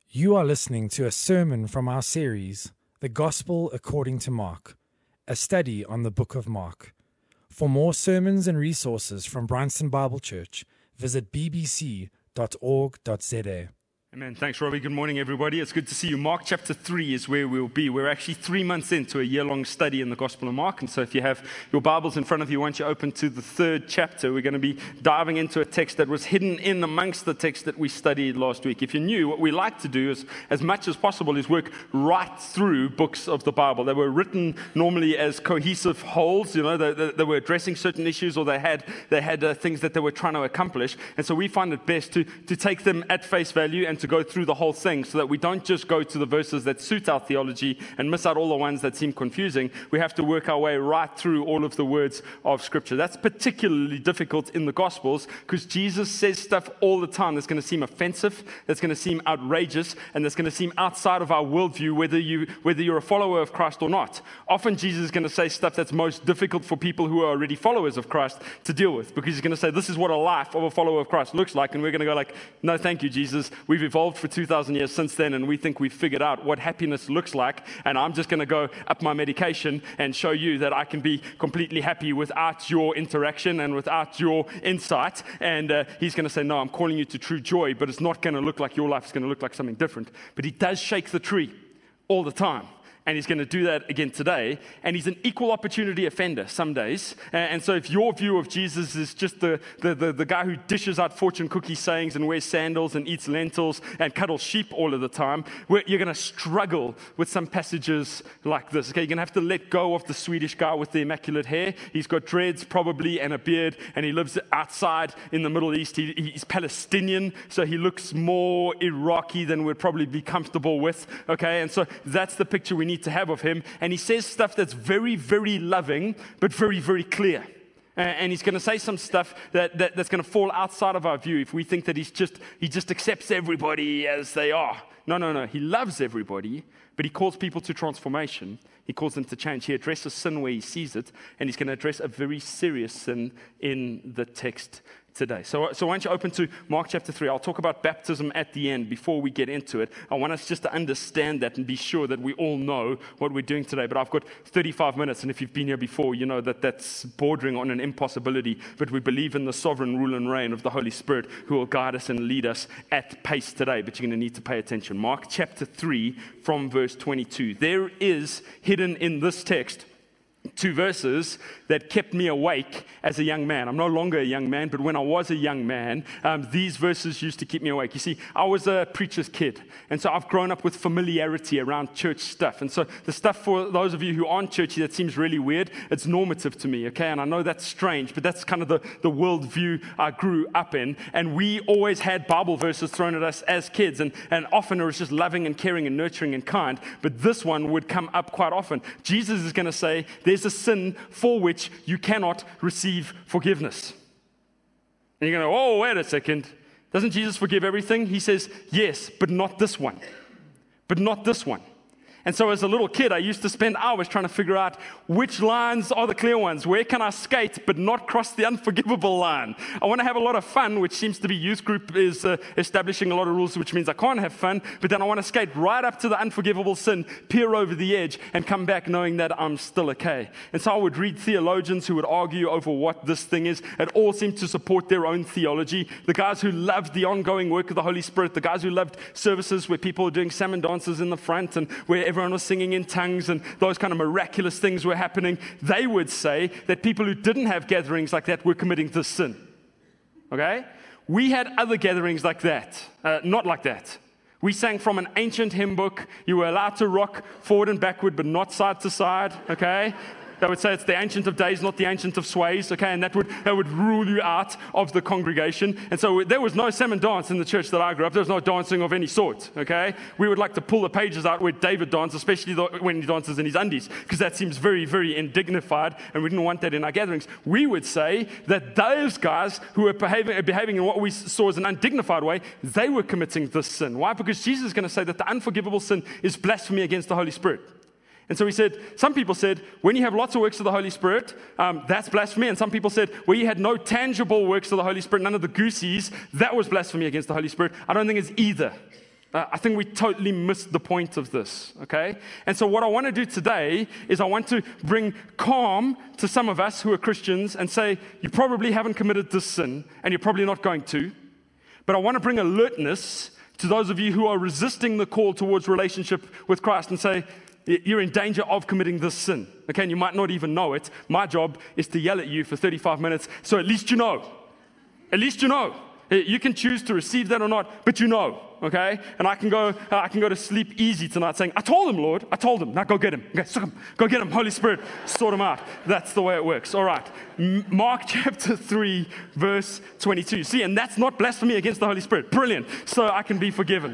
You are listening to a sermon from our series, The Gospel According to Mark, a study on the book of Mark. For more sermons and resources from Bryanston Bible Church, visit bbc.org.za. Amen. Thanks, Robbie. Good morning, everybody. It's good to see you. Mark chapter 3 is where we'll be. We're actually 3 months into a year-long study in the Gospel of Mark. And so if you have your Bibles in front of you, once you open to the 3rd chapter, we're going to be diving into a text that was hidden in amongst the text that we studied last week. If you're new, what we like to do is, as much as possible, is work right through books of the Bible. They were written normally as cohesive wholes. You know, they were addressing certain issues, or they had things that they were trying to accomplish. And so we find it best to take them at face value and to go through the whole thing, so that we don't just go to the verses that suit our theology and miss out all the ones that seem confusing. We have to work our way right through all of the words of Scripture. That's particularly difficult in the Gospels, because Jesus says stuff all the time that's going to seem offensive, that's going to seem outrageous, and that's going to seem outside of our worldview, whether you're a follower of Christ or not. Often Jesus is going to say stuff that's most difficult for people who are already followers of Christ to deal with, because he's going to say, this is what a life of a follower of Christ looks like, and we're going to go like, no thank you, Jesus. We've evolved for 2,000 years since then, and we think we've figured out what happiness looks like, and I'm just going to go up my medication and show you that I can be completely happy without your interaction and without your insight. And he's going to say, no, I'm calling you to true joy, but it's not going to look like your life. It's going to look like something different. But he does shake the tree all the time. And he's going to do that again today. And he's an equal opportunity offender some days. And so if your view of Jesus is just the guy who dishes out fortune cookie sayings and wears sandals and eats lentils and cuddles sheep all of the time, you're going to struggle with some passages like this. Okay, you're going to have to let go of the Swedish guy with the immaculate hair. He's got dreads probably and a beard, and he lives outside in the Middle East. He's Palestinian, so he looks more Iraqi than we'd probably be comfortable with. Okay, and so that's the picture we need to have of him. And he says stuff that's very, very loving, but very, very clear. And he's going to say some stuff that's going to fall outside of our view if we think that he just accepts everybody as they are. No. He loves everybody, but he calls people to transformation. He calls them to change. He addresses sin where he sees it, and he's going to address a very serious sin in the text today. So why don't you open to Mark chapter 3. I'll talk about baptism at the end before we get into it. I want us just to understand that and be sure that we all know what we're doing today. But I've got 35 minutes, and if you've been here before, you know that that's bordering on an impossibility. But we believe in the sovereign rule and reign of the Holy Spirit, who will guide us and lead us at pace today. But you're going to need to pay attention. Mark chapter 3 from verse 22. There is hidden in this text 2 verses that kept me awake as a young man. I'm no longer a young man, but when I was a young man, these verses used to keep me awake. You see, I was a preacher's kid, and so I've grown up with familiarity around church stuff. And so the stuff for those of you who aren't churchy that seems really weird, it's normative to me, okay? And I know that's strange, but that's kind of the worldview I grew up in. And we always had Bible verses thrown at us as kids, and often it was just loving and caring and nurturing and kind. But this one would come up quite often. Jesus is going to say, there's a sin for which you cannot receive forgiveness. And you're going to go, oh, wait a second. Doesn't Jesus forgive everything? He says, yes, but not this one. But not this one. And so as a little kid, I used to spend hours trying to figure out which lines are the clear ones. Where can I skate but not cross the unforgivable line? I want to have a lot of fun, which seems to be youth group is establishing a lot of rules, which means I can't have fun. But then I want to skate right up to the unforgivable sin, peer over the edge, and come back knowing that I'm still okay. And so I would read theologians who would argue over what this thing is. It all seemed to support their own theology. The guys who loved the ongoing work of the Holy Spirit, the guys who loved services where people were doing salmon dances in the front and where everyone was singing in tongues and those kind of miraculous things were happening, they would say that people who didn't have gatherings like that were committing this sin. Okay? We had other gatherings like that, not like that. We sang from an ancient hymn book. You were allowed to rock forward and backward, but not side to side, okay? They would say it's the Ancient of Days, not the Ancient of Sways, okay? And that would rule you out of the congregation. And so there was no salmon dance in the church that I grew up. There was no dancing of any sort, okay? We would like to pull the pages out where David danced, especially when he dances in his undies, because that seems very, very indignified, and we didn't want that in our gatherings. We would say that those guys who were behaving in what we saw as an undignified way, they were committing this sin. Why? Because Jesus is going to say that the unforgivable sin is blasphemy against the Holy Spirit. And so he said, some people said, when you have lots of works of the Holy Spirit, that's blasphemy. And some people said, where you had no tangible works of the Holy Spirit, none of the goosies, that was blasphemy against the Holy Spirit. I don't think it's either. I think we totally missed the point of this, okay? And so what I want to do today is I want to bring calm to some of us who are Christians and say, you probably haven't committed this sin, and you're probably not going to. But I want to bring alertness to those of you who are resisting the call towards relationship with Christ and say, you're in danger of committing this sin, okay? And you might not even know it. My job is to yell at you for 35 minutes, so at least you know. At least you know. You can choose to receive that or not, but you know, okay? And I can go to sleep easy tonight saying, I told him, Lord, I told him. Now go get him. Okay, suck him. Go get him. Holy Spirit, sort him out. That's the way it works. All right. Mark chapter 3, verse 22. See, and that's not blasphemy against the Holy Spirit. Brilliant. So I can be forgiven.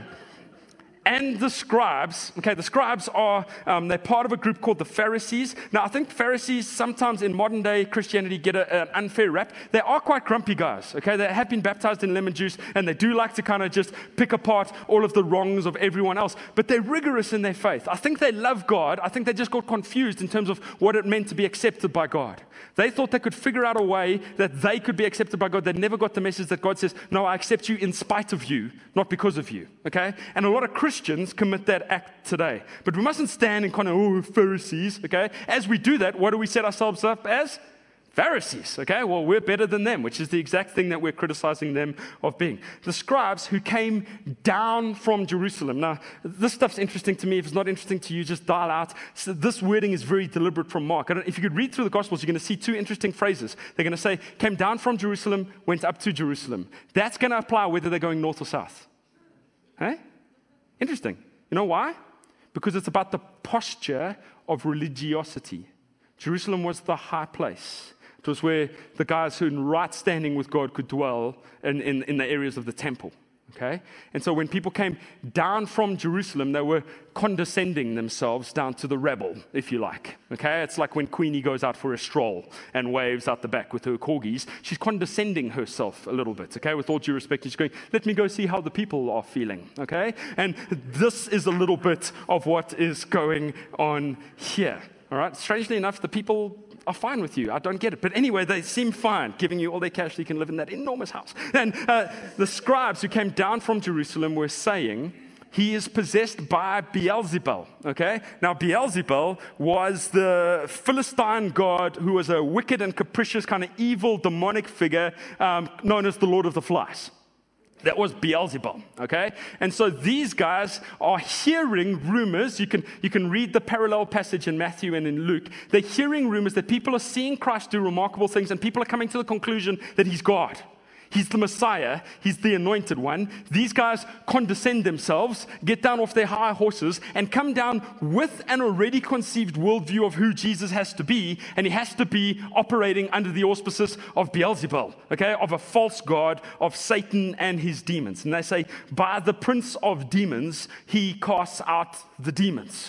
And the scribes, okay, the scribes are, they're part of a group called the Pharisees. Now, I think Pharisees sometimes in modern day Christianity get an unfair rap. They are quite grumpy guys, okay? They have been baptized in lemon juice, and they do like to kind of just pick apart all of the wrongs of everyone else. But they're rigorous in their faith. I think they love God. I think they just got confused in terms of what it meant to be accepted by God. They thought they could figure out a way that they could be accepted by God. They never got the message that God says, no, I accept you in spite of you, not because of you, okay? And a lot of Christians commit that act today. But we mustn't stand in kind of, Pharisees, okay? As we do that, what do we set ourselves up as? Pharisees, okay? Well, we're better than them, which is the exact thing that we're criticizing them of being. The scribes who came down from Jerusalem. Now, this stuff's interesting to me. If it's not interesting to you, just dial out. So this wording is very deliberate from Mark. If you could read through the Gospels, you're going to see two interesting phrases. They're going to say, came down from Jerusalem, went up to Jerusalem. That's going to apply whether they're going north or south. Okay? Interesting. You know why? Because it's about the posture of religiosity. Jerusalem was the high place. It was where the guys who in right standing with God could dwell in the areas of the temple. Okay? And so when people came down from Jerusalem, they were condescending themselves down to the rebel, if you like. Okay? It's like when Queenie goes out for a stroll and waves out the back with her corgis. She's condescending herself a little bit, okay? With all due respect, she's going, let me go see how the people are feeling, okay? And this is a little bit of what is going on here. All right? Strangely enough, the people are fine with you. I don't get it. But anyway, they seem fine, giving you all their cash so you can live in that enormous house. And the scribes who came down from Jerusalem were saying, he is possessed by Beelzebul, okay? Now, Beelzebul was the Philistine god who was a wicked and capricious kind of evil demonic figure known as the Lord of the Flies. That was Beelzebul, okay? And so these guys are hearing rumors. You can read the parallel passage in Matthew and in Luke. They're hearing rumors that people are seeing Christ do remarkable things, and people are coming to the conclusion that he's God. He's the Messiah. He's the anointed one. These guys condescend themselves, get down off their high horses, and come down with an already conceived worldview of who Jesus has to be, and he has to be operating under the auspices of Beelzebul, okay, of a false god, of Satan and his demons. And they say, by the prince of demons, he casts out the demons.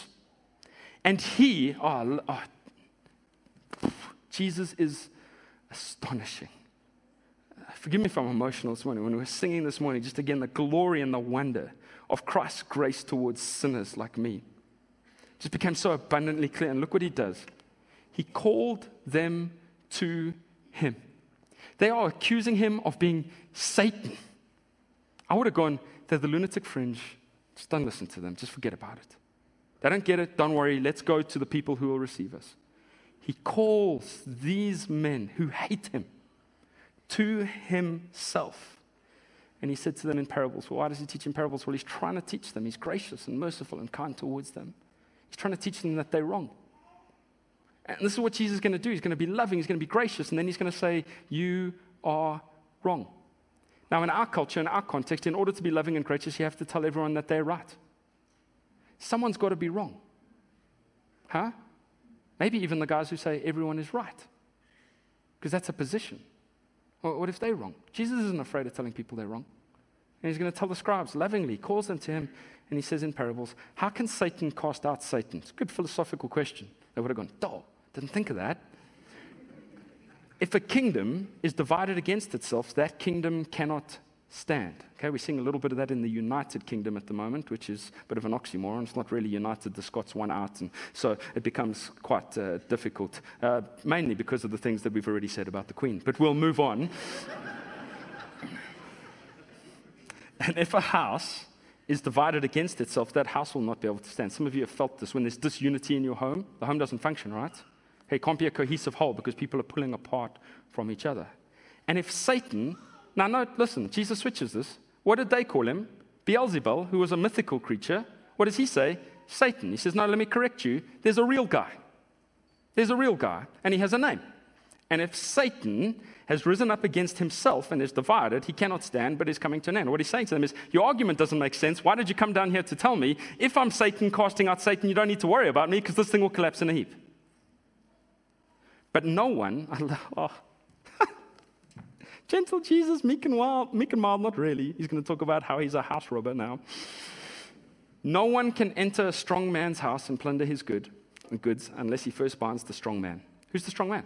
And Jesus is astonishing. Forgive me if I'm emotional this morning. When we were singing this morning, just again, the glory and the wonder of Christ's grace towards sinners like me just became so abundantly clear. And look what he does. He called them to him. They are accusing him of being Satan. I would have gone, they're the lunatic fringe. Just don't listen to them. Just forget about it. They don't get it. Don't worry. Let's go to the people who will receive us. He calls these men who hate him to himself. And he said to them in parables. Well, why does he teach in parables? Well, he's trying to teach them. He's gracious and merciful and kind towards them. He's trying to teach them that they're wrong. And this is what Jesus is going to do. He's going to be loving. He's going to be gracious. And then he's going to say, you are wrong. Now, in our culture, in our context, in order to be loving and gracious, you have to tell everyone that they're right. Someone's got to be wrong. Huh? Maybe even the guys who say everyone is right. Because that's a position. Well, what if they're wrong? Jesus isn't afraid of telling people they're wrong. And he's going to tell the scribes lovingly, calls them to him, and he says in parables, how can Satan cast out Satan? It's a good philosophical question. They would have gone, didn't think of that. If a kingdom is divided against itself, that kingdom cannot stand. Okay, we're seeing a little bit of that in the United Kingdom at the moment, which is a bit of an oxymoron. It's not really united. The Scots won out, and so it becomes quite difficult, mainly because of the things that we've already said about the Queen. But we'll move on. And if a house is divided against itself, that house will not be able to stand. Some of you have felt this. When there's disunity in your home, the home doesn't function, right? Hey, it can't be a cohesive whole because people are pulling apart from each other. And if Satan, now no, listen, Jesus switches this. What did they call him? Beelzebul, who was a mythical creature. What does he say? Satan. He says, no, let me correct you. There's a real guy. There's a real guy, and he has a name. And if Satan has risen up against himself and is divided, he cannot stand, but is coming to an end. What he's saying to them is, your argument doesn't make sense. Why did you come down here to tell me, if I'm Satan casting out Satan, you don't need to worry about me because this thing will collapse in a heap? But no one, gentle Jesus, meek and mild, not really. He's going to talk about how he's a house robber now. No one can enter a strong man's house and plunder his goods unless he first binds the strong man. Who's the strong man?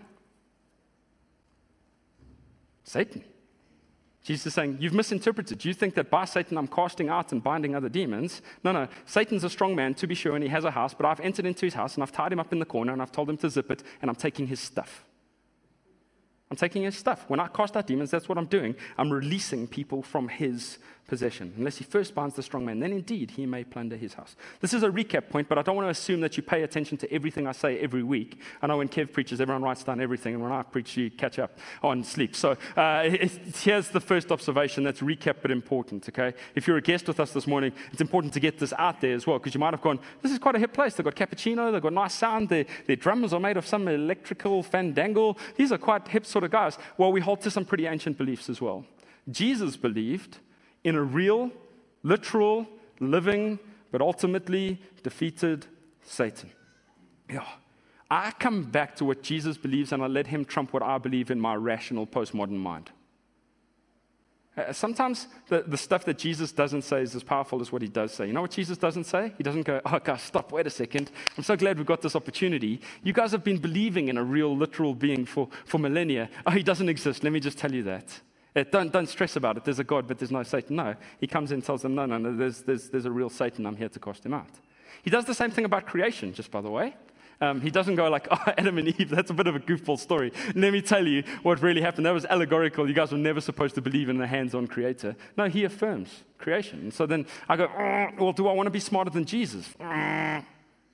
Satan. Jesus is saying, you've misinterpreted. You think that by Satan I'm casting out and binding other demons. No. Satan's a strong man, to be sure, and he has a house, but I've entered into his house and I've tied him up in the corner and I've told him to zip it, and I'm taking his stuff. I'm taking his stuff. When I cast out demons, that's what I'm doing. I'm releasing people from his possession. Unless he first binds the strong man, then indeed he may plunder his house. This is a recap point, but I don't want to assume that you pay attention to everything I say every week. I know when Kev preaches, everyone writes down everything, and when I preach, you catch up on sleep. So here's the first observation that's recap but important, okay? If you're a guest with us this morning, it's important to get this out there as well, because you might have gone, this is quite a hip place. They've got cappuccino, they've got nice sound, their drums are made of some electrical fandangle. These are quite hip sort of guys. Well, we hold to some pretty ancient beliefs as well. Jesus believed in a real, literal, living, but ultimately defeated Satan. Yeah. I come back to what Jesus believes and I let him trump what I believe in my rational postmodern mind. Sometimes the stuff that Jesus doesn't say is as powerful as what he does say. You know what Jesus doesn't say? He doesn't go, oh, guys, stop, wait a second. I'm so glad we've got this opportunity. You guys have been believing in a real, literal being for millennia. Oh, he doesn't exist. Let me just tell you that. Don't stress about it. There's a God, but there's no Satan. No, he comes in and tells them, no, there's a real Satan. I'm here to cast him out. He does the same thing about creation, just by the way. He doesn't go like, oh, Adam and Eve, that's a bit of a goofball story. Let me tell you what really happened. That was allegorical. You guys were never supposed to believe in a hands-on creator. No, he affirms creation. And so then I go, well, do I want to be smarter than Jesus? Does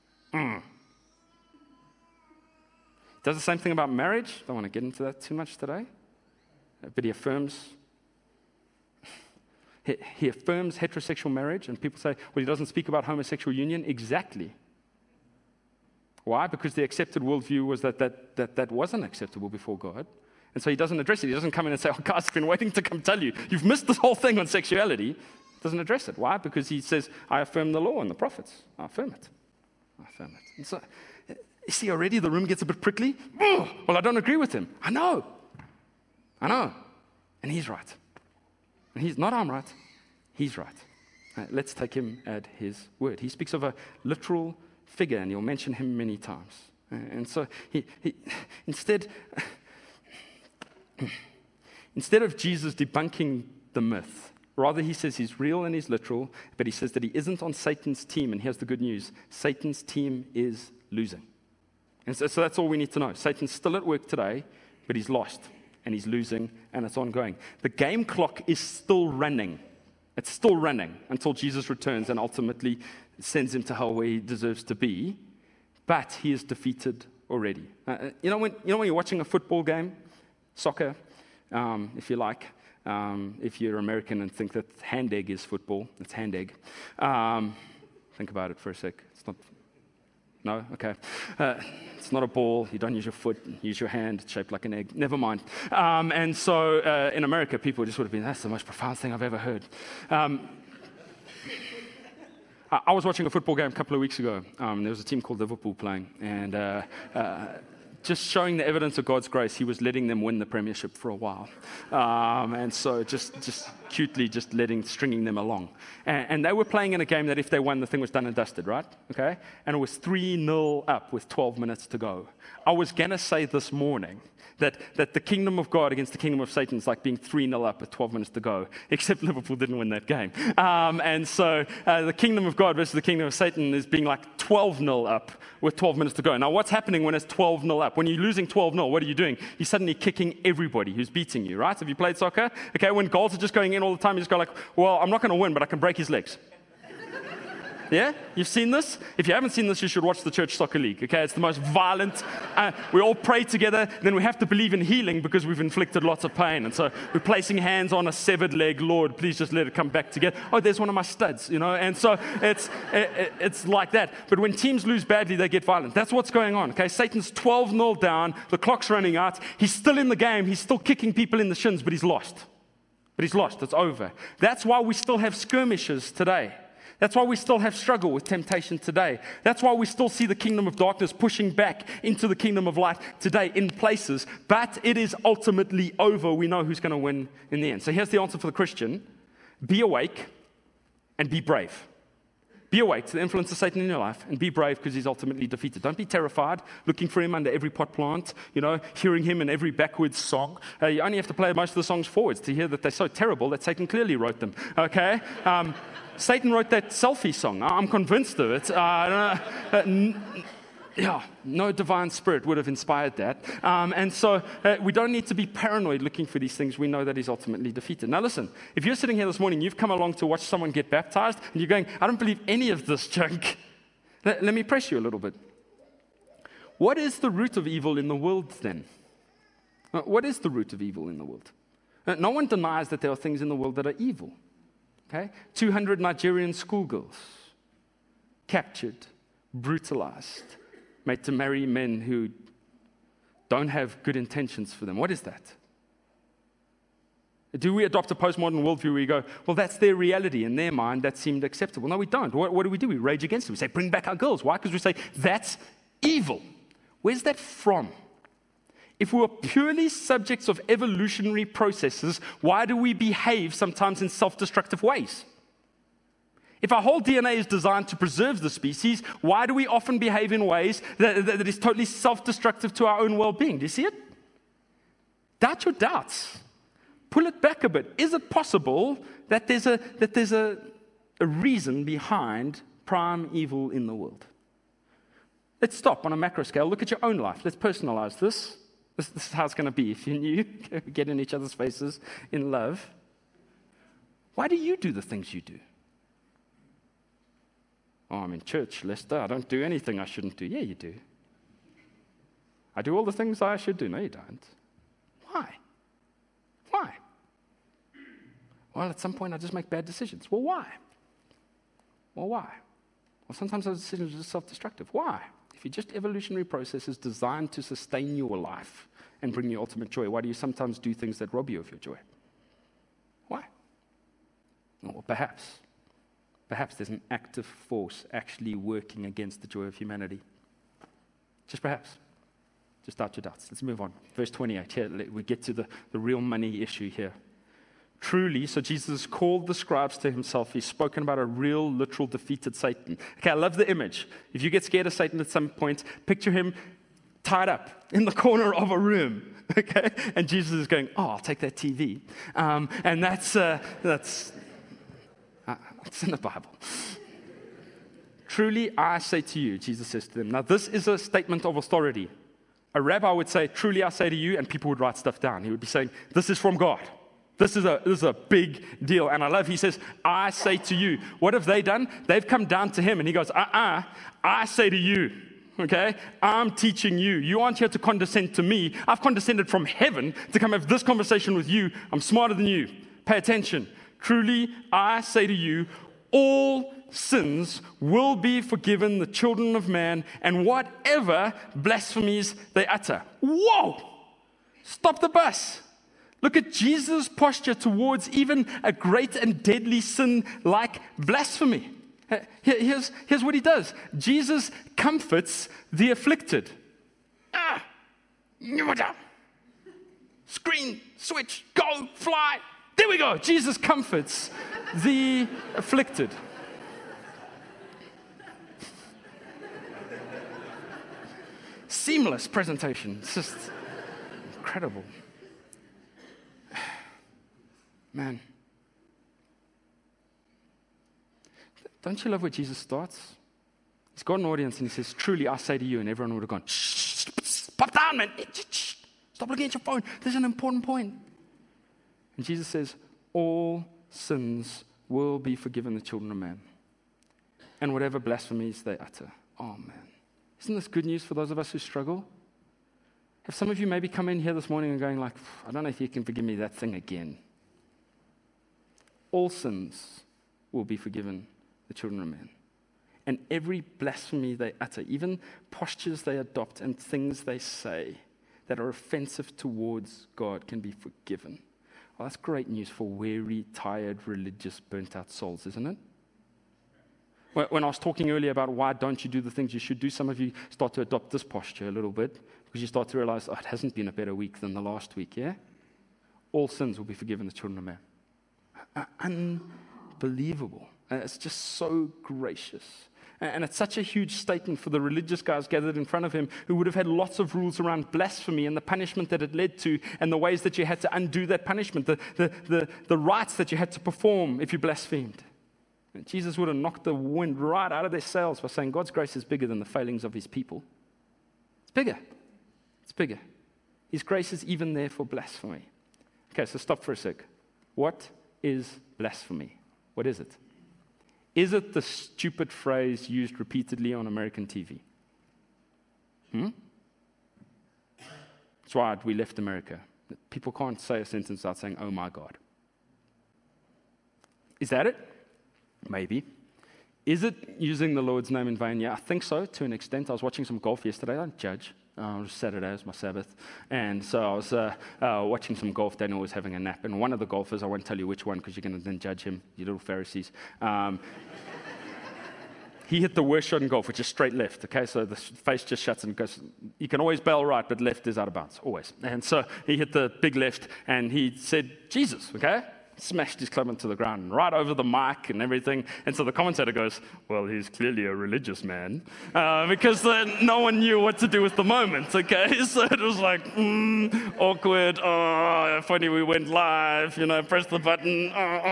the same thing about marriage. Don't want to get into that too much today. But he affirms heterosexual marriage, and people say, well, he doesn't speak about homosexual union. Exactly. Why? Because the accepted worldview was that wasn't acceptable before God. And so he doesn't address it. He doesn't come in and say, oh, guys, I've been waiting to come tell you. You've missed this whole thing on sexuality. He doesn't address it. Why? Because he says, I affirm the law and the prophets. I affirm it. And so, you see, already the room gets a bit prickly. Oh, well, I don't agree with him. I know. And he's right. And he's not, I'm right. He's right. Let's take him at his word. He speaks of a literal figure, and he'll mention him many times. And so he instead of Jesus debunking the myth, rather he says he's real and he's literal, but he says that he isn't on Satan's team. And here's the good news. Satan's team is losing. And so that's all we need to know. Satan's still at work today, but he's lost. And he's losing, and it's ongoing. The game clock is still running. It's still running until Jesus returns and ultimately sends him to hell where he deserves to be. But he is defeated already. You know when you're watching a football game, soccer, if you like, if you're American and think that hand egg is football, it's hand egg. Think about it for a sec. It's not. No? Okay. It's not a ball. You don't use your foot. Use your hand. It's shaped like an egg. Never mind. And so in America, people just would have been, that's the most profound thing I've ever heard. I was watching a football game a couple of weeks ago. There was a team called Liverpool playing. And just showing the evidence of God's grace, he was letting them win the premiership for a while. And so just cutely just stringing them along. And they were playing in a game that if they won, the thing was done and dusted, right? Okay? And it was 3-0 up with 12 minutes to go. I was going to say this morning that the kingdom of God against the kingdom of Satan is like being 3-0 up with 12 minutes to go, except Liverpool didn't win that game. And so the kingdom of God versus the kingdom of Satan is being like 12-0 up with 12 minutes to go. Now, what's happening when it's 12-0 up? When you're losing 12-0, what are you doing? You're suddenly kicking everybody who's beating you, right? Have you played soccer? Okay, when goals are just going in all the time, you just go like, well, I'm not going to win, but I can break his legs. Yeah? You've seen this? If you haven't seen this, you should watch the Church Soccer League, okay? It's the most violent. We all pray together, then we have to believe in healing because we've inflicted lots of pain. And so we're placing hands on a severed leg. Lord, please just let it come back together. Oh, there's one of my studs, you know? And so it's like that. But when teams lose badly, they get violent. That's what's going on, okay? Satan's 12-0 down. The clock's running out. He's still in the game. He's still kicking people in the shins, but he's lost. It's over. That's why we still have skirmishes today. That's why we still have struggle with temptation today. That's why we still see the kingdom of darkness pushing back into the kingdom of light today in places. But it is ultimately over. We know who's going to win in the end. So here's the answer for the Christian. Be awake and be brave. Be awake to the influence of Satan in your life and be brave because he's ultimately defeated. Don't be terrified, looking for him under every pot plant, hearing him in every backwards song. You only have to play most of the songs forwards to hear that they're so terrible that Satan clearly wrote them, okay? Satan wrote that selfie song. I'm convinced of it. No divine spirit would have inspired that. And so we don't need to be paranoid looking for these things. We know that he's ultimately defeated. Now listen, if you're sitting here this morning, you've come along to watch someone get baptized, and you're going, I don't believe any of this junk. Let me press you a little bit. What is the root of evil in the world then? What is the root of evil in the world? No one denies that there are things in the world that are evil. Okay? 200 Nigerian schoolgirls captured, brutalized, made to marry men who don't have good intentions for them. What is that? Do we adopt a postmodern worldview where you go, well, that's their reality. In their mind, that seemed acceptable. No, we don't. What do? We rage against it. We say, bring back our girls. Why? Because we say, that's evil. Where's that from? If we were purely subjects of evolutionary processes, why do we behave sometimes in self-destructive ways? If our whole DNA is designed to preserve the species, why do we often behave in ways that is totally self-destructive to our own well-being? Do you see it? Doubt your doubts. Pull it back a bit. Is it possible that there's a reason behind prime evil in the world? Let's stop on a macro scale. Look at your own life. Let's personalize this. This is how it's going to be if you get in each other's faces in love. Why do you do the things you do? Oh, I'm in church, Lester. I don't do anything I shouldn't do. Yeah, you do. I do all the things I should do. No, you don't. Why? Why? Well, at some point I just make bad decisions. Well, why? Well, sometimes those decisions are just self-destructive. Why? If you're just evolutionary processes designed to sustain your life and bring you ultimate joy, why do you sometimes do things that rob you of your joy? Why? Well, perhaps there's an active force actually working against the joy of humanity. Just perhaps. Just doubt your doubts. Let's move on. Verse 28. Here, we get to the real money issue here. Truly, so Jesus called the scribes to himself. He's spoken about a real, literal, defeated Satan. Okay, I love the image. If you get scared of Satan at some point, picture him tied up in the corner of a room. Okay, and Jesus is going, "Oh, I'll take that TV," and that's it's in the Bible. Truly, I say to you, Jesus says to them. Now, this is a statement of authority. A rabbi would say, "Truly, I say to you," and people would write stuff down. He would be saying, "This is from God." This is a big deal. And I love, he says, I say to you. What have they done? They've come down to him and he goes, I say to you. Okay? I'm teaching you. You aren't here to condescend to me. I've condescended from heaven to come have this conversation with you. I'm smarter than you. Pay attention. Truly, I say to you, all sins will be forgiven the children of man and whatever blasphemies they utter. Whoa! Stop the bus. Look at Jesus' posture towards even a great and deadly sin like blasphemy. Here's what he does. Jesus comforts the afflicted. Screen, switch, go, fly. There we go. Jesus comforts the afflicted. Seamless presentation. It's just incredible. Man, don't you love where Jesus starts? He's got an audience and he says, truly I say to you, and everyone would have gone, shh, pop down, man. Stop looking at your phone. There's an important point. And Jesus says, all sins will be forgiven the children of man. and whatever blasphemies they utter. Oh, man. Isn't this good news for those of us who struggle? Have some of you maybe come in here this morning and going like, I don't know if you can forgive me that thing again. All sins will be forgiven the children of men. And every blasphemy they utter, even postures they adopt and things they say that are offensive towards God, can be forgiven. Well, that's great news for weary, tired, religious, burnt-out souls, isn't it? When I was talking earlier about why don't you do the things you should do, some of you start to adopt this posture a little bit because you start to realize, it hasn't been a better week than the last week, yeah? All sins will be forgiven the children of man. Unbelievable. It's just so gracious. And it's such a huge statement for the religious guys gathered in front of him who would have had lots of rules around blasphemy and the punishment that it led to and the ways that you had to undo that punishment, the rites that you had to perform if you blasphemed. And Jesus would have knocked the wind right out of their sails by saying God's grace is bigger than the failings of his people. It's bigger. It's bigger. His grace is even there for blasphemy. Okay, so stop for a sec. What is blasphemy? What is it? Is it the stupid phrase used repeatedly on American TV? That's why we left America. People can't say a sentence without saying, oh my God. Is that it? Maybe. Is it using the Lord's name in vain? Yeah, I think so, to an extent. I was watching some golf yesterday. I don't judge. It was Saturday, it was my Sabbath. And so I was watching some golf. Daniel was having a nap. And one of the golfers, I won't tell you which one because you're going to then judge him, you little Pharisees. He hit the worst shot in golf, which is straight left. Okay, so the face just shuts and goes. You can always bail right, but left is out of bounds, always. And so he hit the big left, and he said, Jesus, okay? Smashed his club into the ground, right over the mic and everything. And so the commentator goes, well, he's clearly a religious man, because no one knew what to do with the moment, okay? So it was like, awkward, if only we went live, press the button,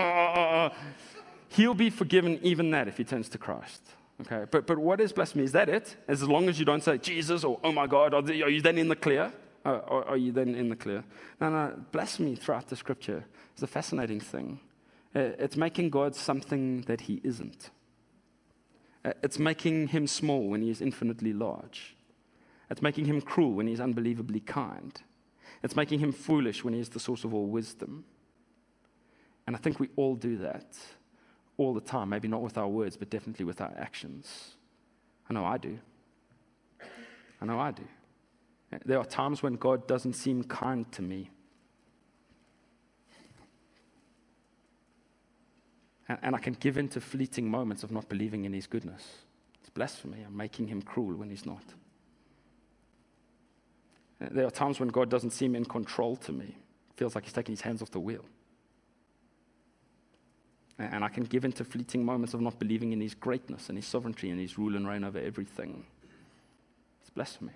He'll be forgiven even that if he turns to Christ, okay? But what is blasphemy? Is that it? As long as you don't say Jesus or oh my God, are you then in the clear? Are you then in the clear? No, blasphemy throughout the scripture is a fascinating thing. It's making God something that he isn't. It's making him small when he is infinitely large. It's making him cruel when he's unbelievably kind. It's making him foolish when he is the source of all wisdom. And I think we all do that all the time, maybe not with our words, but definitely with our actions. I know I do. There are times when God doesn't seem kind to me. And I can give in to fleeting moments of not believing in his goodness. It's blasphemy. I'm making him cruel when he's not. There are times when God doesn't seem in control to me. It feels like he's taking his hands off the wheel. And I can give in to fleeting moments of not believing in his greatness and his sovereignty and his rule and reign over everything. It's blasphemy.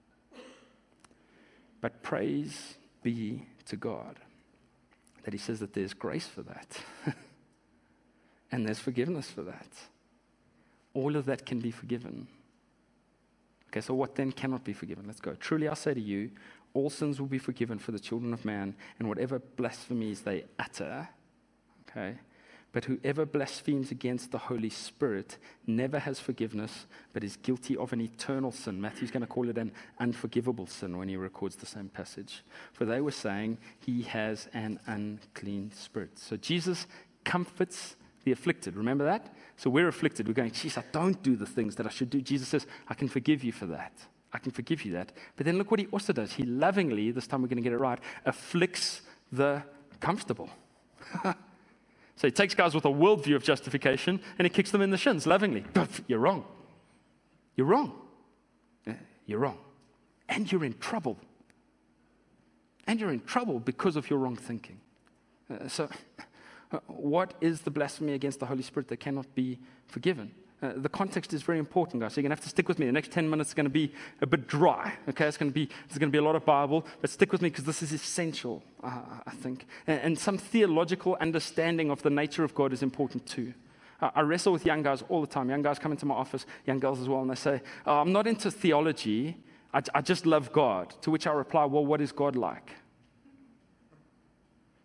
But praise be to God that he says that there's grace for that. And there's forgiveness for that. All of that can be forgiven. Okay, so what then cannot be forgiven? Let's go. Truly I say to you, all sins will be forgiven for the children of man, and whatever blasphemies they utter, okay, but whoever blasphemes against the Holy Spirit never has forgiveness, but is guilty of an eternal sin. Matthew's going to call it an unforgivable sin when he records the same passage. For they were saying he has an unclean spirit. So Jesus comforts the afflicted. Remember that? So we're afflicted. We're going, geez, I don't do the things that I should do. Jesus says, I can forgive you for that. I can forgive you that. But then look what he also does. He lovingly, this time we're going to get it right, afflicts the comfortable. So he takes guys with a worldview of justification and he kicks them in the shins lovingly. You're wrong. You're wrong. You're wrong. And you're in trouble. And you're in trouble because of your wrong thinking. So what is the blasphemy against the Holy Spirit that cannot be forgiven? The context is very important, guys. So you're going to have to stick with me. The next 10 minutes is going to be a bit dry. Okay, there's going to be a lot of Bible, but stick with me because this is essential, I think. And some theological understanding of the nature of God is important too. I wrestle with young guys all the time. Young guys come into my office, young girls as well, and they say, I'm not into theology. I just love God. To which I reply, well, what is God like?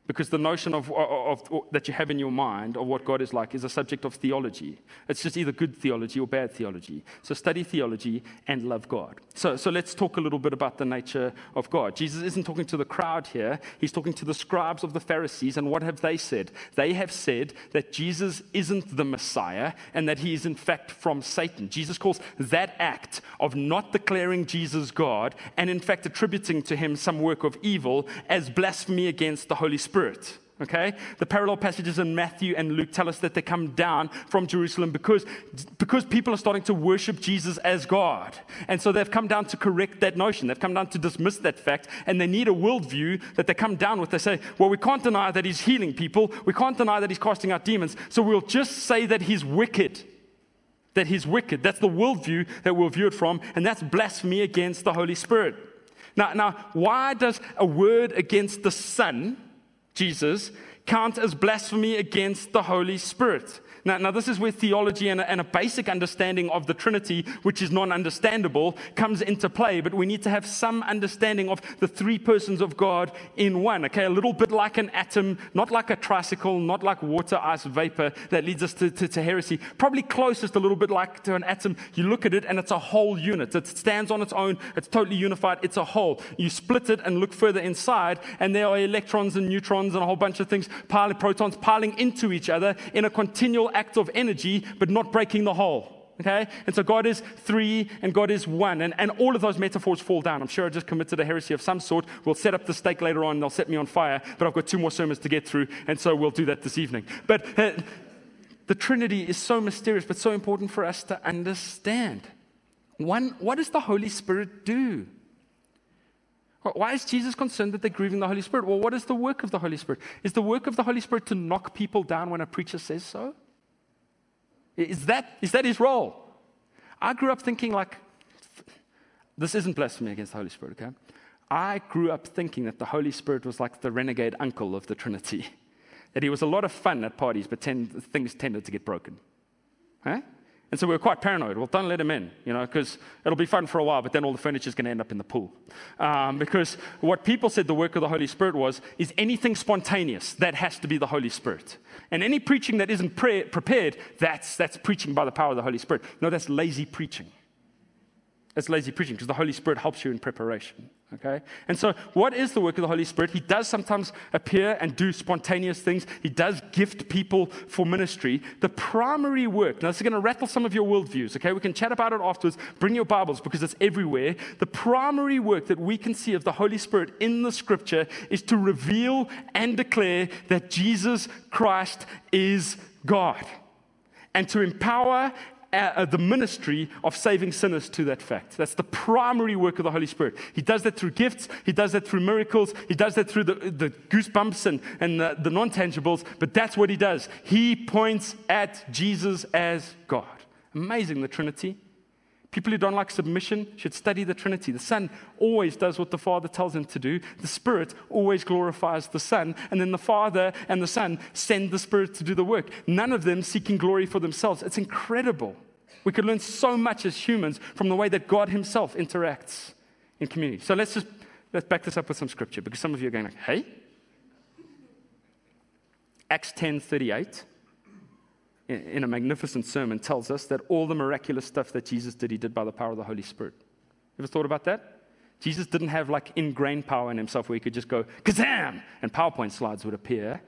Because the notion of that you have in your mind of what God is like is a subject of theology. It's just either good theology or bad theology. So study theology and love God. So let's talk a little bit about the nature of God. Jesus isn't talking to the crowd here. He's talking to the scribes of the Pharisees. And what have they said? They have said that Jesus isn't the Messiah and that he is in fact from Satan. Jesus calls that act of not declaring Jesus God and in fact attributing to him some work of evil as blasphemy against the Holy Spirit. Okay? The parallel passages in Matthew and Luke tell us that they come down from Jerusalem because people are starting to worship Jesus as God. And so they've come down to correct that notion. They've come down to dismiss that fact. And they need a worldview that they come down with. They say, well, we can't deny that he's healing people. We can't deny that he's casting out demons. So we'll just say that he's wicked. That he's wicked. That's the worldview that we'll view it from. And that's blasphemy against the Holy Spirit. Now, why does a word against the Son, Jesus, count as blasphemy against the Holy Spirit? Now this is where theology and a basic understanding of the Trinity, which is non-understandable, comes into play. But we need to have some understanding of the three persons of God in one. Okay, a little bit like an atom, not like a tricycle, not like water, ice, vapor that leads us to heresy. Probably closest a little bit like to an atom. You look at it and it's a whole unit. It stands on its own. It's totally unified. It's a whole. You split it and look further inside, and there are electrons and neutrons and a whole bunch of things, protons piling into each other in a continual act of energy, but not breaking the whole. Okay? And so God is three and God is one. And all of those metaphors fall down. I'm sure I just committed a heresy of some sort. We'll set up the stake later on and they'll set me on fire. But I've got 2 more sermons to get through. And so we'll do that this evening. But the Trinity is so mysterious, but so important for us to understand. One, what does the Holy Spirit do? Why is Jesus concerned that they're grieving the Holy Spirit? Well, what is the work of the Holy Spirit? Is the work of the Holy Spirit to knock people down when a preacher says so? Is that his role? I grew up thinking this isn't blasphemy against the Holy Spirit, okay? I grew up thinking that the Holy Spirit was like the renegade uncle of the Trinity. That he was a lot of fun at parties, but things tended to get broken. Huh? And so we were quite paranoid. Well, don't let him in, because it'll be fun for a while, but then all the furniture is going to end up in the pool. Because what people said the work of the Holy Spirit is anything spontaneous, that has to be the Holy Spirit. And any preaching that isn't prepared, that's preaching by the power of the Holy Spirit. No, that's lazy preaching. That's lazy preaching because the Holy Spirit helps you in preparation. Okay? And so what is the work of the Holy Spirit? He does sometimes appear and do spontaneous things. He does gift people for ministry. The primary work, now this is going to rattle some of your worldviews, okay? We can chat about it afterwards. Bring your Bibles because it's everywhere. The primary work that we can see of the Holy Spirit in the Scripture is to reveal and declare that Jesus Christ is God and to empower the ministry of saving sinners to that fact. That's the primary work of the Holy Spirit. He does that through gifts. He does that through miracles. He does that through the goosebumps and the non-tangibles. But that's what he does. He points at Jesus as God. Amazing, the Trinity. People who don't like submission should study the Trinity. The Son always does what the Father tells him to do. The Spirit always glorifies the Son. And then the Father and the Son send the Spirit to do the work. None of them seeking glory for themselves. It's incredible. We could learn so much as humans from the way that God himself interacts in community. So let's back this up with some scripture, because some of you are going like, hey? Acts 10:38. In a magnificent sermon, tells us that all the miraculous stuff that Jesus did, he did by the power of the Holy Spirit. Ever thought about that? Jesus didn't have ingrained power in himself where he could just go, kazam, and PowerPoint slides would appear.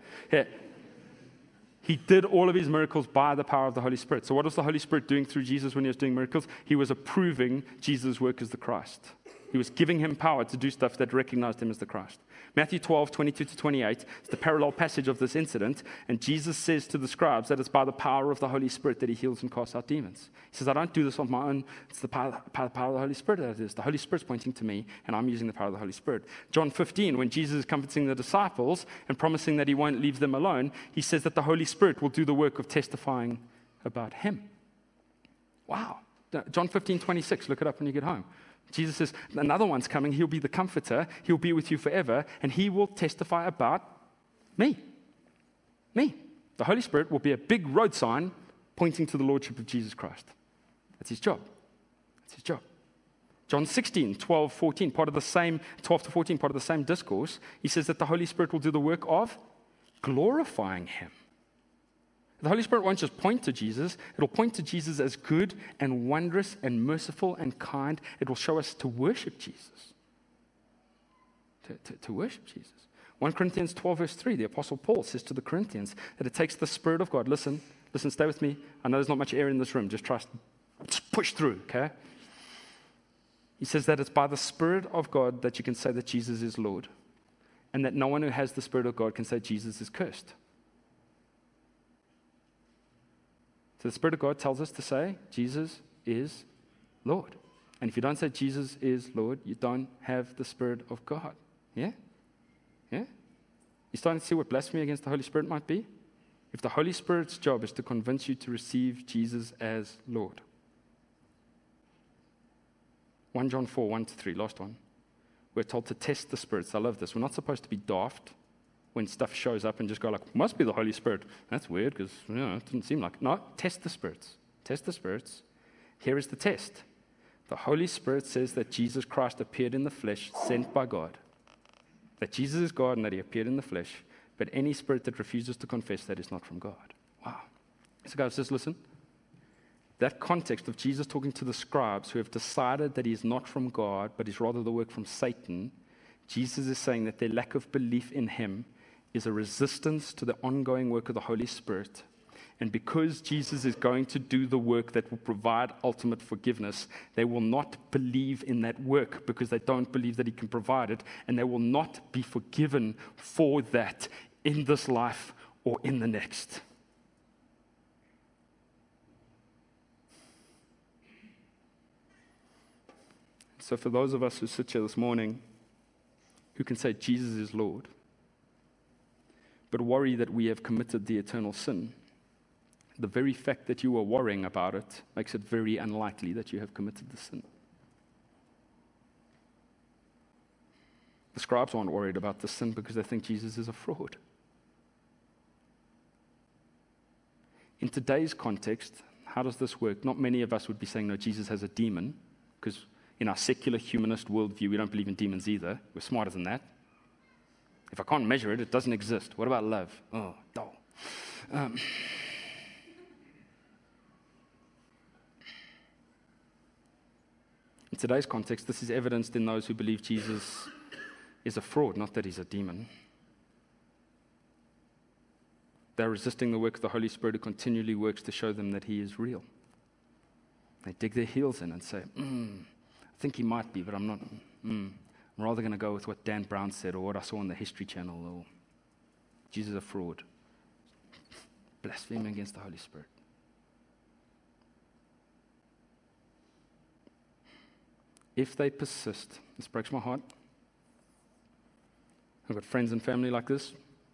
He did all of his miracles by the power of the Holy Spirit. So what was the Holy Spirit doing through Jesus when he was doing miracles? He was approving Jesus' work as the Christ. He was giving him power to do stuff that recognized him as the Christ. Matthew 12:22-28 is the parallel passage of this incident. And Jesus says to the scribes that it's by the power of the Holy Spirit that he heals and casts out demons. He says, I don't do this on my own. It's the power of the Holy Spirit that it is. The Holy Spirit's pointing to me, and I'm using the power of the Holy Spirit. John 15, when Jesus is comforting the disciples and promising that he won't leave them alone, he says that the Holy Spirit will do the work of testifying about him. Wow. John 15:26, look it up when you get home. Jesus says, another one's coming. He'll be the comforter. He'll be with you forever, and he will testify about me. Me. The Holy Spirit will be a big road sign pointing to the lordship of Jesus Christ. That's his job. That's his job. John 16:12-14, part of the same, 12 to 14, part of the same discourse, he says that the Holy Spirit will do the work of glorifying him. The Holy Spirit won't just point to Jesus. It'll point to Jesus as good and wondrous and merciful and kind. It will show us to worship Jesus. To worship Jesus. 1 Corinthians 12 verse 3, the Apostle Paul says to the Corinthians that it takes the Spirit of God. Listen, stay with me. I know there's not much air in this room. Just push through, okay? He says that it's by the Spirit of God that you can say that Jesus is Lord, and that no one who has the Spirit of God can say Jesus is cursed. So the Spirit of God tells us to say Jesus is Lord. And if you don't say Jesus is Lord, you don't have the Spirit of God. Yeah? Yeah? You starting to see what blasphemy against the Holy Spirit might be? If the Holy Spirit's job is to convince you to receive Jesus as Lord. 1 John 4, 1-3, last one. We're told to test the spirits. I love this. We're not supposed to be daft when stuff shows up and just go like, must be the Holy Spirit. That's weird because, it doesn't seem like it. No, test the spirits. Test the spirits. Here is the test. The Holy Spirit says that Jesus Christ appeared in the flesh, sent by God. That Jesus is God and that he appeared in the flesh. But any spirit that refuses to confess that is not from God. Wow. So guys, just listen. That context of Jesus talking to the scribes who have decided that he is not from God, but is rather the work from Satan, Jesus is saying that their lack of belief in him is a resistance to the ongoing work of the Holy Spirit. And because Jesus is going to do the work that will provide ultimate forgiveness, they will not believe in that work because they don't believe that he can provide it, and they will not be forgiven for that in this life or in the next. So for those of us who sit here this morning who can say Jesus is Lord, but worry that we have committed the eternal sin, the very fact that you are worrying about it makes it very unlikely that you have committed the sin. The scribes aren't worried about the sin because they think Jesus is a fraud. In today's context, how does this work? Not many of us would be saying, no, Jesus has a demon, because in our secular humanist worldview, we don't believe in demons either. We're smarter than that. If I can't measure it, it doesn't exist. What about love? Oh, dull. In today's context, this is evidenced in those who believe Jesus is a fraud, not that he's a demon. They're resisting the work of the Holy Spirit who continually works to show them that he is real. They dig their heels in and say, I think he might be, but I'm not. I'm rather going to go with what Dan Brown said or what I saw on the History Channel, or Jesus is a fraud. Blaspheming against the Holy Spirit. If they persist, this breaks my heart. I've got friends and family like this.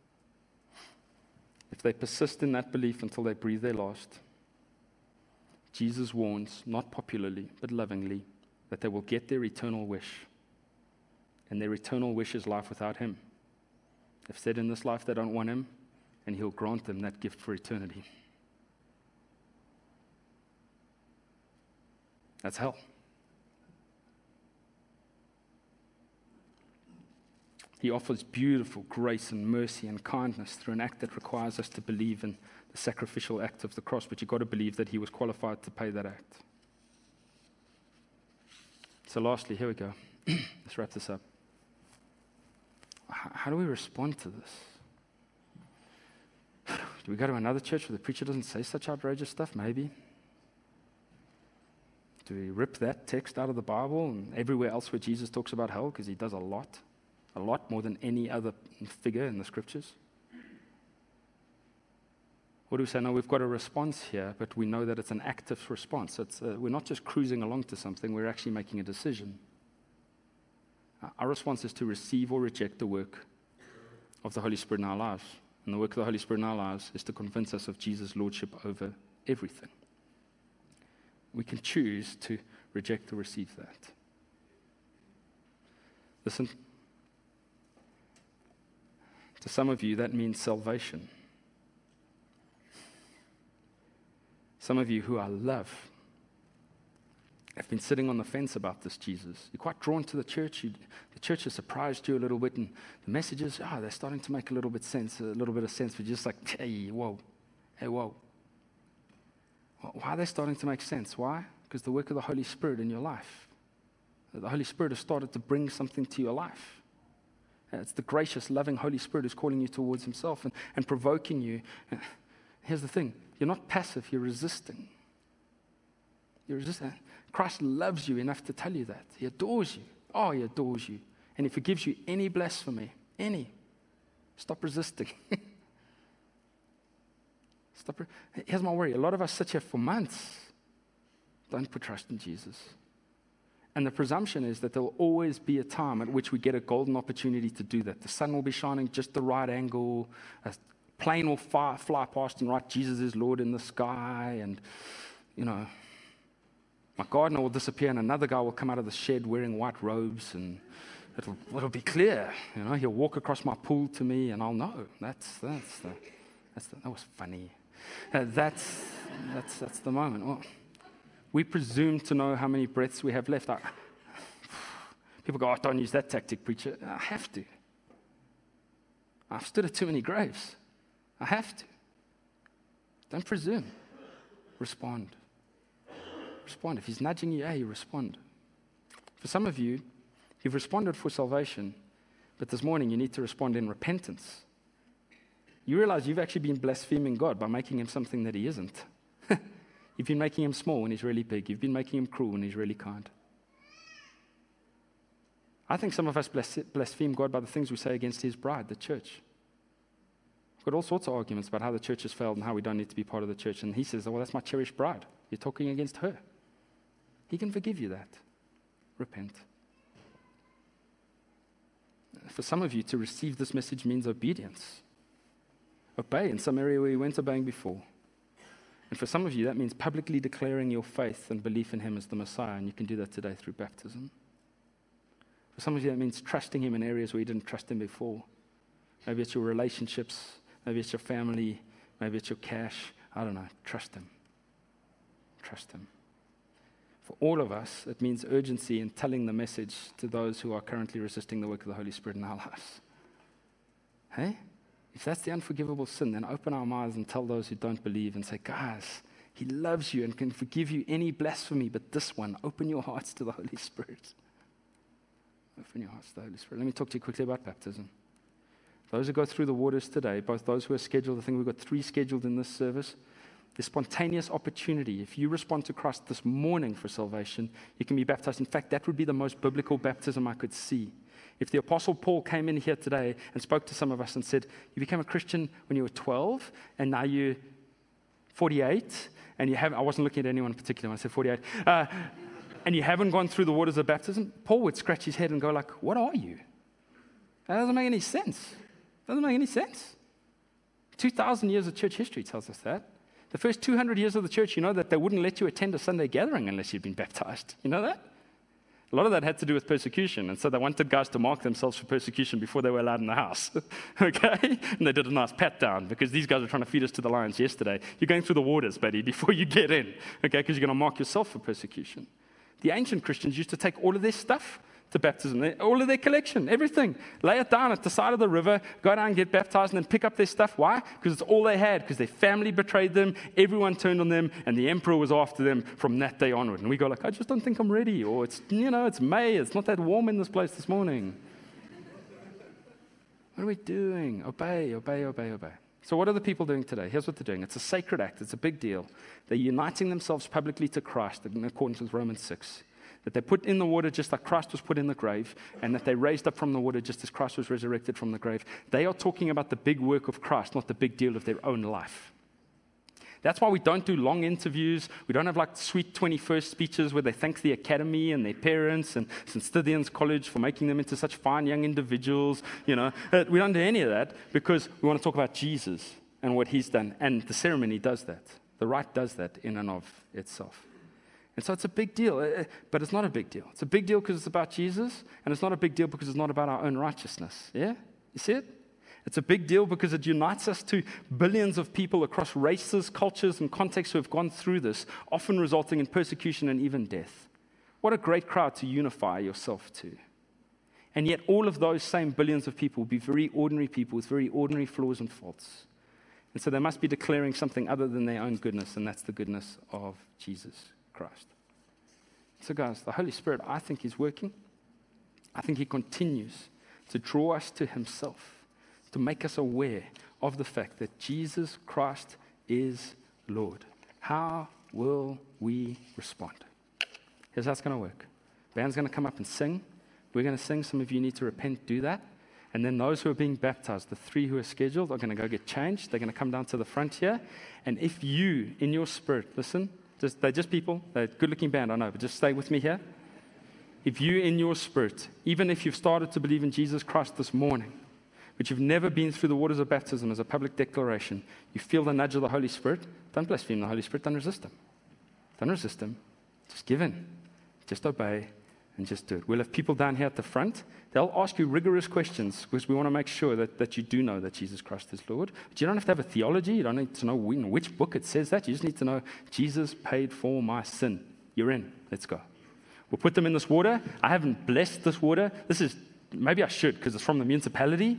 If they persist in that belief until they breathe their last, Jesus warns, not popularly, but lovingly, that they will get their eternal wish. And their eternal wish is life without him. They've said in this life they don't want him, and he'll grant them that gift for eternity. That's hell. He offers beautiful grace and mercy and kindness through an act that requires us to believe in the sacrificial act of the cross, but you've got to believe that he was qualified to pay that act. So lastly, here we go. Let's wrap this up. How do we respond to this? Do we go to another church where the preacher doesn't say such outrageous stuff? Maybe. Do we rip that text out of the Bible and everywhere else where Jesus talks about hell, because he does a lot more than any other figure in the scriptures? Or do we say, no, we've got a response here, but we know that it's an active response. We're not just cruising along to something, we're actually making a decision. Our response is to receive or reject the work of the Holy Spirit in our lives. And the work of the Holy Spirit in our lives is to convince us of Jesus' lordship over everything. We can choose to reject or receive that. Listen, to some of you, that means salvation. Some of you who I love have been sitting on the fence about this Jesus. You're quite drawn to the church. The church has surprised you a little bit, and the messages, they're starting to make a little bit of sense, but you're just like, hey, whoa. Why are they starting to make sense? Why? Because the work of the Holy Spirit in your life. The Holy Spirit has started to bring something to your life. It's the gracious, loving Holy Spirit who's calling you towards himself and provoking you. Here's the thing. You're not passive. You're resisting. You're resisting. Christ loves you enough to tell you that. He adores you. Oh, he adores you. And he forgives you any blasphemy. Any. Stop resisting. Here's my worry. A lot of us sit here for months. Don't put trust in Jesus. And the presumption is that there will always be a time at which we get a golden opportunity to do that. The sun will be shining just the right angle. A plane will fly past and write, Jesus is Lord in the sky. And, my gardener will disappear and another guy will come out of the shed wearing white robes and it'll be clear. He'll walk across my pool to me and I'll know. That was funny. That's the moment. Well, we presume to know how many breaths we have left. People go, don't use that tactic, preacher. I have to. I've stood at too many graves. I have to. Don't presume. Respond. Respond. If he's nudging you, you respond. For some of you, you've responded for salvation, but this morning you need to respond in repentance. You realize you've actually been blaspheming God by making him something that he isn't. You've been making him small when he's really big. You've been making him cruel when he's really kind. I think some of us blaspheme God by the things we say against his bride, the church. We've got all sorts of arguments about how the church has failed and how we don't need to be part of the church. And he says, well, that's my cherished bride. You're talking against her. He can forgive you that. Repent. For some of you, to receive this message means obedience. Obey in some area where you weren't obeying before. And for some of you, that means publicly declaring your faith and belief in him as the Messiah, and you can do that today through baptism. For some of you, that means trusting him in areas where you didn't trust him before. Maybe it's your relationships, maybe it's your family, maybe it's your cash. I don't know. Trust him. Trust him. For all of us, it means urgency in telling the message to those who are currently resisting the work of the Holy Spirit in our lives. Hey? If that's the unforgivable sin, then open our mouths and tell those who don't believe and say, guys, he loves you and can forgive you any blasphemy, but this one, open your hearts to the Holy Spirit. Open your hearts to the Holy Spirit. Let me talk to you quickly about baptism. Those who go through the waters today, both those who are scheduled, I think we've got 3 scheduled in this service, the spontaneous opportunity. If you respond to Christ this morning for salvation, you can be baptized. In fact, that would be the most biblical baptism I could see. If the Apostle Paul came in here today and spoke to some of us and said, you became a Christian when you were 12, and now you're 48, and you haven't, I wasn't looking at anyone in particular when I said 48, and you haven't gone through the waters of baptism, Paul would scratch his head and go like, what are you? That doesn't make any sense. Doesn't make any sense. 2,000 years of church history tells us that. The first 200 years of the church, you know that they wouldn't let you attend a Sunday gathering unless you'd been baptized. You know that? A lot of that had to do with persecution, and so they wanted guys to mark themselves for persecution before they were allowed in the house. Okay? And they did a nice pat down, because these guys were trying to feed us to the lions yesterday. You're going through the waters, buddy, before you get in, okay? Because you're going to mark yourself for persecution. The ancient Christians used to take all of their stuff to baptism, all of their collection, everything, lay it down at the side of the river, go down and get baptized, and then pick up their stuff. Why? Because it's all they had, because their family betrayed them, everyone turned on them, and the emperor was after them from that day onward. And we go like, I just don't think I'm ready, or it's May, it's not that warm in this place this morning. What are we doing? Obey, obey, obey, obey. So what are the people doing today? Here's what they're doing. It's a sacred act. It's a big deal. They're uniting themselves publicly to Christ in accordance with Romans 6. That they put in the water just like Christ was put in the grave, and that they raised up from the water just as Christ was resurrected from the grave. They are talking about the big work of Christ, not the big deal of their own life. That's why we don't do long interviews. We don't have like sweet 21st speeches where they thank the academy and their parents and St. Stithians College for making them into such fine young individuals. We don't do any of that because we want to talk about Jesus and what he's done. And the ceremony does that. The rite does that in and of itself. And so it's a big deal, but it's not a big deal. It's a big deal because it's about Jesus, and it's not a big deal because it's not about our own righteousness. Yeah? You see it? It's a big deal because it unites us to billions of people across races, cultures, and contexts who have gone through this, often resulting in persecution and even death. What a great crowd to unify yourself to. And yet all of those same billions of people will be very ordinary people with very ordinary flaws and faults. And so they must be declaring something other than their own goodness, and that's the goodness of Jesus Christ. So guys, the Holy Spirit, I think He's working. I think He continues to draw us to Himself, to make us aware of the fact that Jesus Christ is Lord. How will we respond? Here's how it's going to work. Band's going to come up and sing. We're going to sing. Some of you need to repent, do that. And then those who are being baptized, the 3 who are scheduled, are going to go get changed. They're going to come down to the front here. And if you, in your spirit, listen, they're just people, they're a good-looking band, I know, but just stay with me here. If you, in your spirit, even if you've started to believe in Jesus Christ this morning, but you've never been through the waters of baptism as a public declaration, you feel the nudge of the Holy Spirit, don't blaspheme the Holy Spirit, don't resist Him. Don't resist Him. Just give in. Just obey. And just do it. We'll have people down here at the front. They'll ask you rigorous questions because we want to make sure that you do know that Jesus Christ is Lord. But you don't have to have a theology. You don't need to know in which book it says that. You just need to know Jesus paid for my sin. You're in. Let's go. We'll put them in this water. I haven't blessed this water. Maybe I should because it's from the municipality.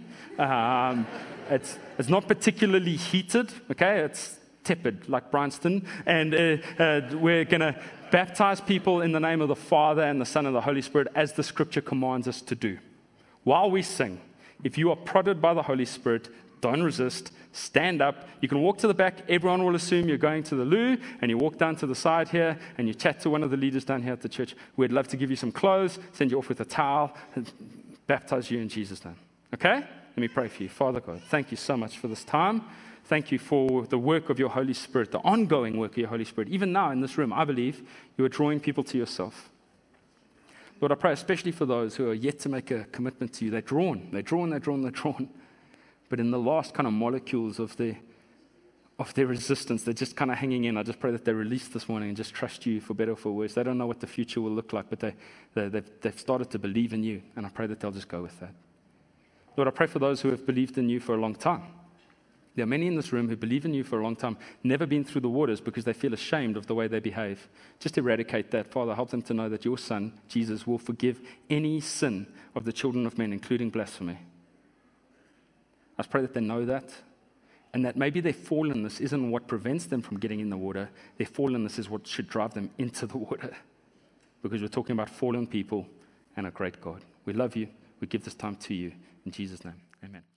It's not particularly heated. Okay, it's tepid like Bryanston. And we're going to baptize people in the name of the Father and the Son and the Holy Spirit as the Scripture commands us to do. While we sing, if you are prodded by the Holy Spirit, don't resist, stand up. You can walk to the back. Everyone will assume you're going to the loo, and you walk down to the side here, and you chat to one of the leaders down here at the church. We'd love to give you some clothes, send you off with a towel, and baptize you in Jesus' name. Okay? Let me pray for you. Father God, thank you so much for this time. Thank you for the work of your Holy Spirit, the ongoing work of your Holy Spirit. Even now in this room, I believe you are drawing people to yourself. Lord, I pray especially for those who are yet to make a commitment to you. They're drawn. But in the last kind of molecules of their resistance, they're just kind of hanging in. I just pray that they release this morning and just trust you for better or for worse. They don't know what the future will look like, but they've started to believe in you, and I pray that they'll just go with that. Lord, I pray for those who have believed in you for a long time. There are many in this room who believe in you for a long time, never been through the waters because they feel ashamed of the way they behave. Just eradicate that, Father. Help them to know that your Son, Jesus, will forgive any sin of the children of men, including blasphemy. I just pray that they know that, and that maybe their fallenness isn't what prevents them from getting in the water. Their fallenness is what should drive them into the water, because we're talking about fallen people and a great God. We love you. We give this time to you. In Jesus' name, amen.